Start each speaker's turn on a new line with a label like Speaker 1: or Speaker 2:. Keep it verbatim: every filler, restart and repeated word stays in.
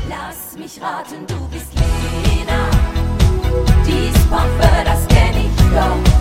Speaker 1: Lass mich raten, du bist Lena. Dies Parfum, das kenn ich doch.